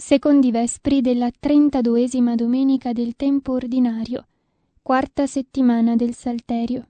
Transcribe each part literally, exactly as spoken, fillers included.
Secondi vespri della trentaduesima domenica del tempo ordinario, quarta settimana del Salterio.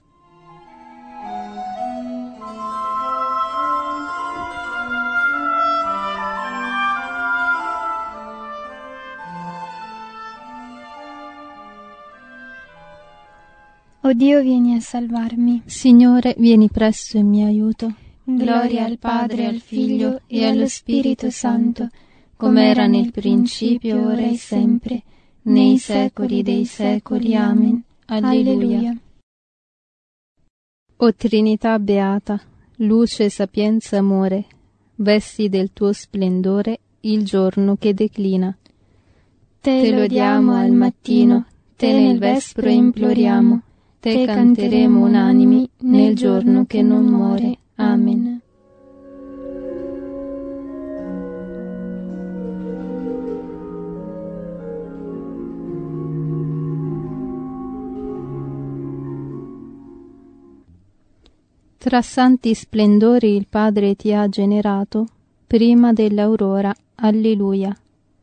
O Dio, vieni a salvarmi. Signore, vieni presto in mio aiuto. Gloria al Padre, al Figlio e allo Spirito Santo, come era nel principio, ora e sempre, nei secoli dei secoli. Amen. Alleluia. O Trinità beata, luce, sapienza, amore, vesti del tuo splendore il giorno che declina. Te lodiamo al mattino, te nel vespro imploriamo, te canteremo unanimi nel giorno che non muore. Amen. Tra santi splendori il Padre ti ha generato, prima dell'aurora. Alleluia.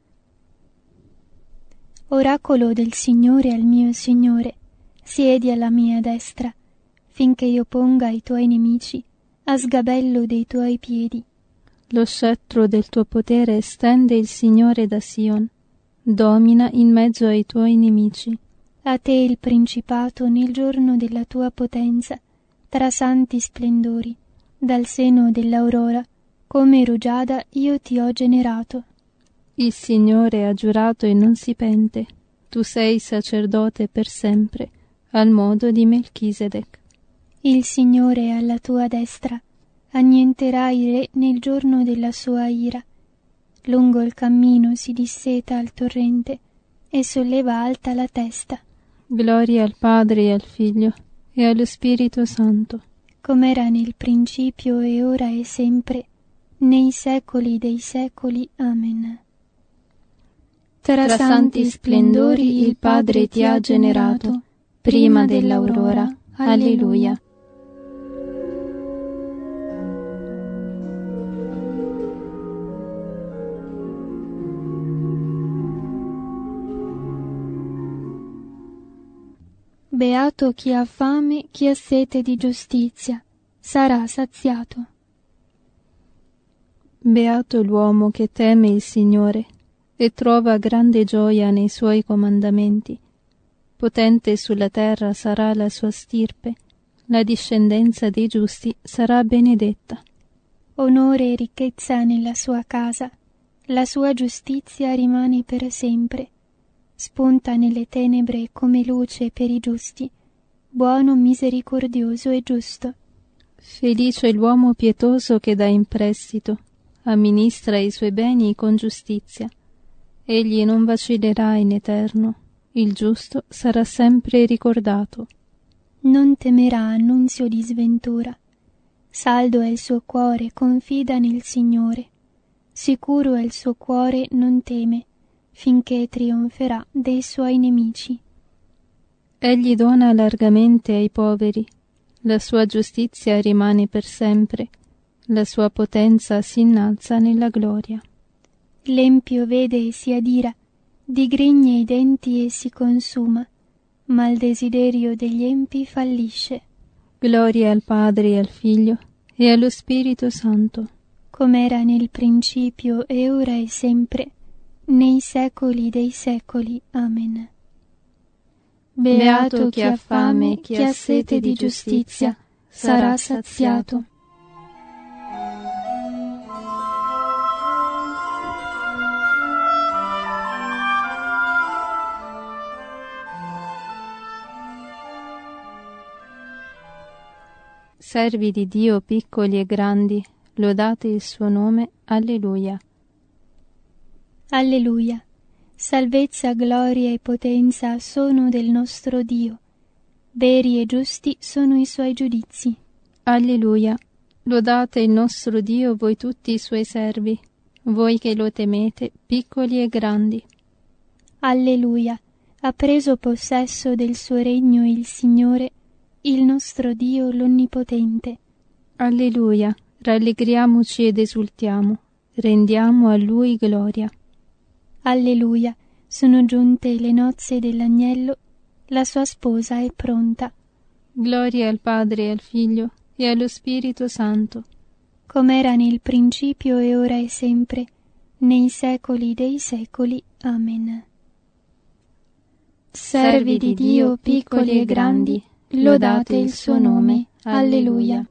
Oracolo del Signore al mio Signore, siedi alla mia destra, finché io ponga i tuoi nemici a sgabello dei tuoi piedi. Lo scettro del tuo potere stende il Signore da Sion, domina in mezzo ai tuoi nemici. A te il principato nel giorno della tua potenza, tra santi splendori, dal seno dell'aurora, come rugiada io ti ho generato. Il Signore ha giurato e non si pente, tu sei sacerdote per sempre, al modo di Melchisedec. Il Signore è alla tua destra, annienterà il re nel giorno della sua ira. Lungo il cammino si disseta il torrente e solleva alta la testa. Gloria al Padre e al Figlio e allo Spirito Santo, come era nel principio e ora e sempre, nei secoli dei secoli. Amen. Tra santi splendori il Padre ti ha generato, prima dell'aurora. Alleluia. Beato chi ha fame, chi ha sete di giustizia, sarà saziato. Beato l'uomo che teme il Signore e trova grande gioia nei suoi comandamenti. Potente sulla terra sarà la sua stirpe, la discendenza dei giusti sarà benedetta. Onore e ricchezza nella sua casa, la sua giustizia rimane per sempre. Spunta nelle tenebre come luce per i giusti, buono, misericordioso e giusto. Felice l'uomo pietoso che dà in prestito, amministra i suoi beni con giustizia. Egli non vacillerà in eterno, il giusto sarà sempre ricordato. Non temerà annunzio di sventura. Saldo è il suo cuore, confida nel Signore. Sicuro è il suo cuore, non teme, finché trionferà dei suoi nemici. Egli dona largamente ai poveri, la sua giustizia rimane per sempre, la sua potenza si innalza nella gloria. L'empio vede e si adira, digrigne i denti e si consuma, ma il desiderio degli empi fallisce. Gloria al Padre e al Figlio e allo Spirito Santo, come era nel principio e ora e sempre, nei secoli dei secoli. Amen. Beato chi ha fame, chi ha sete di giustizia, sarà saziato. Servi di Dio piccoli e grandi, lodate il suo nome. Alleluia. Alleluia. Salvezza, gloria e potenza sono del nostro Dio. Veri e giusti sono i suoi giudizi. Alleluia. Lodate il nostro Dio voi tutti i suoi servi, voi che lo temete, piccoli e grandi. Alleluia. Ha preso possesso del suo regno il Signore, il nostro Dio l'Onnipotente. Alleluia. Rallegriamoci ed esultiamo, rendiamo a Lui gloria. Alleluia, sono giunte le nozze dell'agnello, la sua sposa è pronta. Gloria al Padre e al Figlio e allo Spirito Santo, com'era nel principio e ora e sempre, nei secoli dei secoli. Amen. Servi di Dio piccoli e grandi, lodate il suo nome. Alleluia.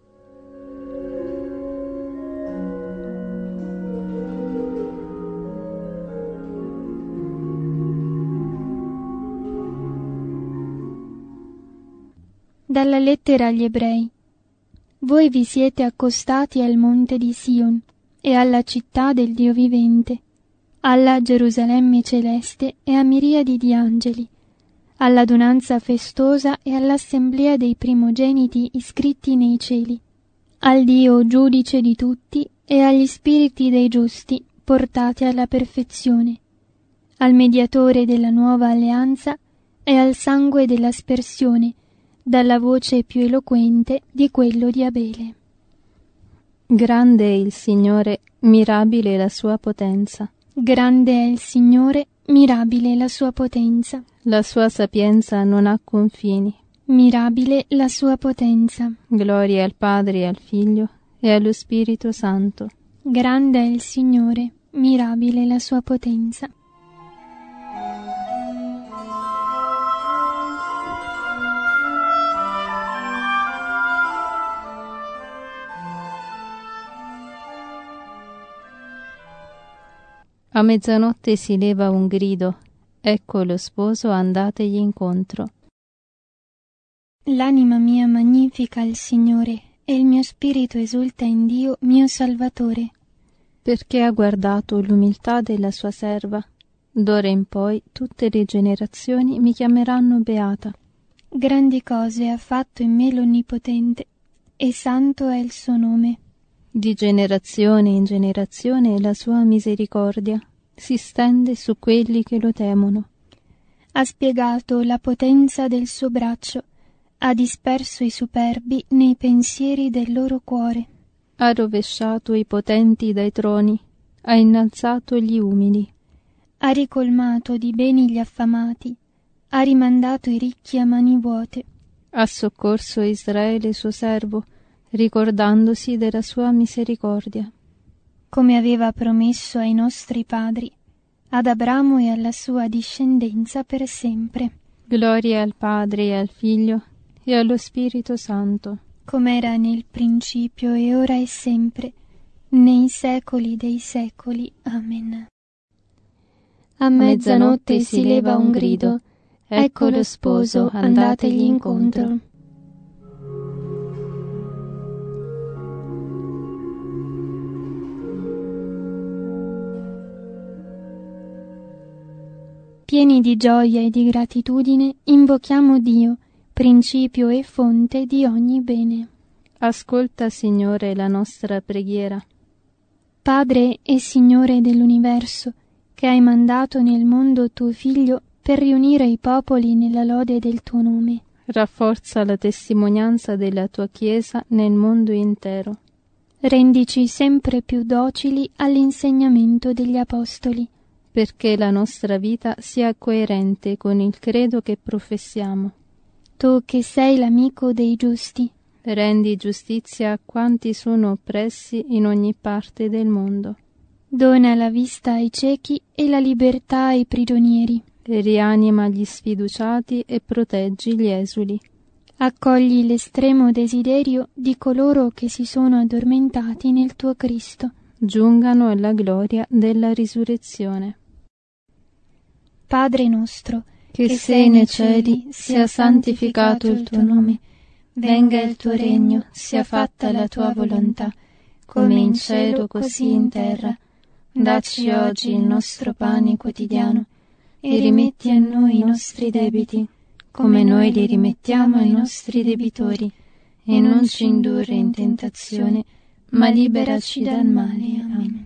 Dalla lettera agli Ebrei. Voi vi siete accostati al monte di Sion e alla città del Dio vivente, alla Gerusalemme celeste e a miriadi di angeli, all'adunanza festosa e all'assemblea dei primogeniti iscritti nei cieli, al Dio giudice di tutti e agli spiriti dei giusti portati alla perfezione, al mediatore della nuova alleanza e al sangue dell'aspersione, dalla voce più eloquente di quello di Abele. Grande è il Signore, mirabile la sua potenza. Grande è il Signore, mirabile la sua potenza. La sua sapienza non ha confini. Mirabile la sua potenza. Gloria al Padre e al Figlio e allo Spirito Santo. Grande è il Signore, mirabile la sua potenza. A mezzanotte si leva un grido, ecco lo sposo, andategli incontro. L'anima mia magnifica il Signore, e il mio spirito esulta in Dio mio Salvatore. Perché ha guardato l'umiltà della sua serva. D'ora in poi tutte le generazioni mi chiameranno beata. Grandi cose ha fatto in me l'Onnipotente, e santo è il suo nome. Di generazione in generazione la sua misericordia si stende su quelli che lo temono. Ha spiegato la potenza del suo braccio, ha disperso i superbi nei pensieri del loro cuore. Ha rovesciato i potenti dai troni, ha innalzato gli umili. Ha ricolmato di beni gli affamati, ha rimandato i ricchi a mani vuote. Ha soccorso Israele suo servo, ricordandosi della sua misericordia. Come aveva promesso ai nostri padri, ad Abramo e alla sua discendenza per sempre. Gloria al Padre e al Figlio e allo Spirito Santo. Com'era nel principio e ora e sempre, nei secoli dei secoli. Amen. A mezzanotte si leva un grido, ecco lo sposo, andategli incontro. Pieni di gioia e di gratitudine, invochiamo Dio, principio e fonte di ogni bene. Ascolta, Signore, la nostra preghiera. Padre e Signore dell'universo, che hai mandato nel mondo tuo Figlio per riunire i popoli nella lode del tuo nome. Rafforza la testimonianza della tua Chiesa nel mondo intero. Rendici sempre più docili all'insegnamento degli Apostoli, perché la nostra vita sia coerente con il credo che professiamo. Tu che sei l'amico dei giusti, rendi giustizia a quanti sono oppressi in ogni parte del mondo. Dona la vista ai ciechi e la libertà ai prigionieri. Rianima gli sfiduciati e proteggi gli esuli. Accogli l'estremo desiderio di coloro che si sono addormentati nel tuo Cristo. Giungano alla gloria della risurrezione. Padre nostro, che, che sei nei cieli, sia santificato il tuo nome. Venga il tuo regno, sia fatta la tua volontà, come in cielo così in terra. Dacci oggi il nostro pane quotidiano e rimetti a noi i nostri debiti, come noi li rimettiamo ai nostri debitori, e non ci indurre in tentazione, ma liberaci dal male. Amen.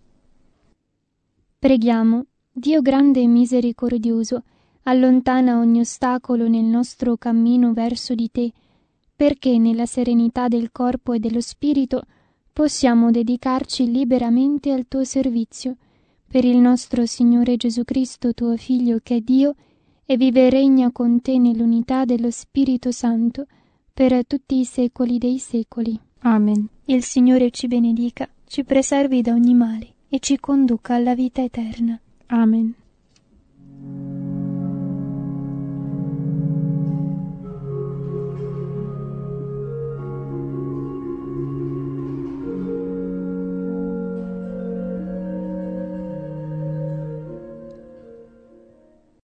Preghiamo. Dio grande e misericordioso, allontana ogni ostacolo nel nostro cammino verso di te, perché nella serenità del corpo e dello spirito possiamo dedicarci liberamente al tuo servizio, Per il nostro Signore Gesù Cristo, tuo Figlio, che è Dio, e vive e regna con te nell'unità dello Spirito Santo, per tutti i secoli dei secoli. Amen. Il Signore ci benedica, ci preservi da ogni male e ci conduca alla vita eterna. Amen.